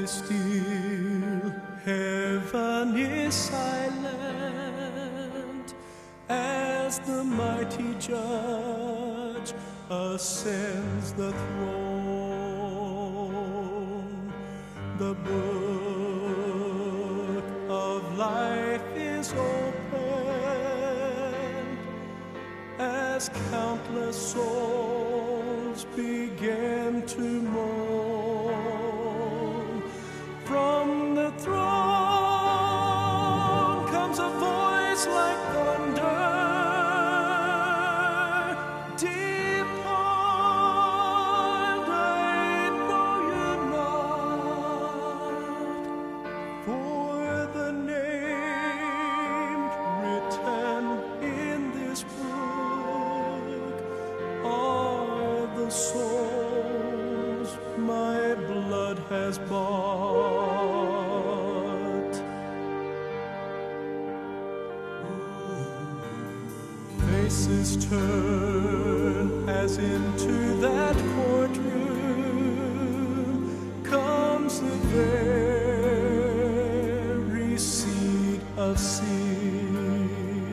is still, heaven is silent, as the mighty judge ascends the throne. The book of life is opened, as countless souls begin to mourn. From the throne comes a voice like thunder, "Depart, I know you not," for the names written in this book are the souls my blood has bought. Faces turn as into that courtroom comes the very seat of sin.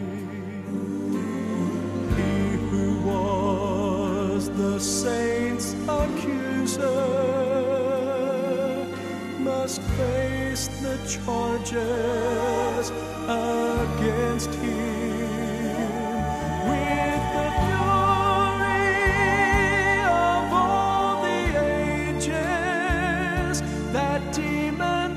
He who was the saints' accuser must face the charges against him with the fury of all the ages. That demon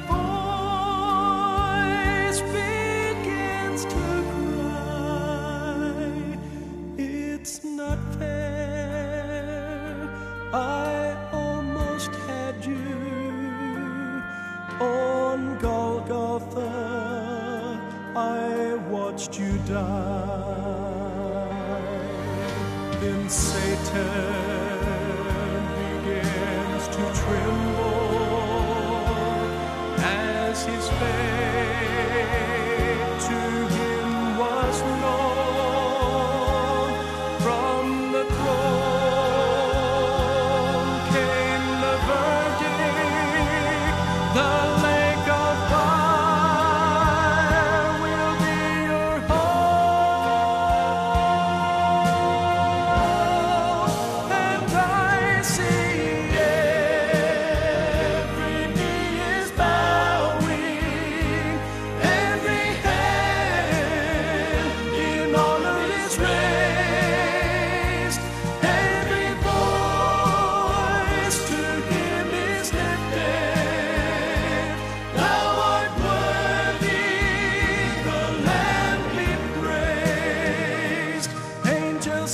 voice begins to cry, "It's not fair, I almost had you on Golgotha, I watched you die." Then Satan begins to tremble as his fate to him was known. From the throne came the verdict, the lake of fire will be your home. And I see every knee is bowing, every hand in honor is raised, every voice to him is lifted. Thou art worthy, the Lamb be praised. Angels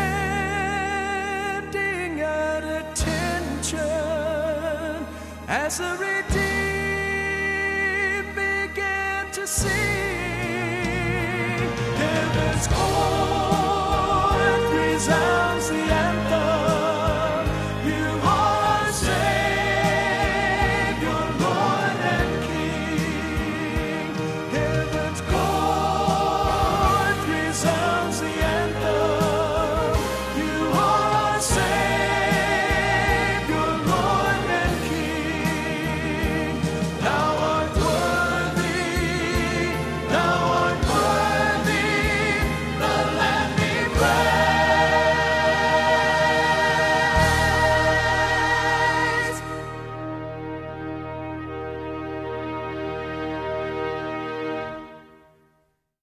standing at attention as the redeemed began to sing. Heaven's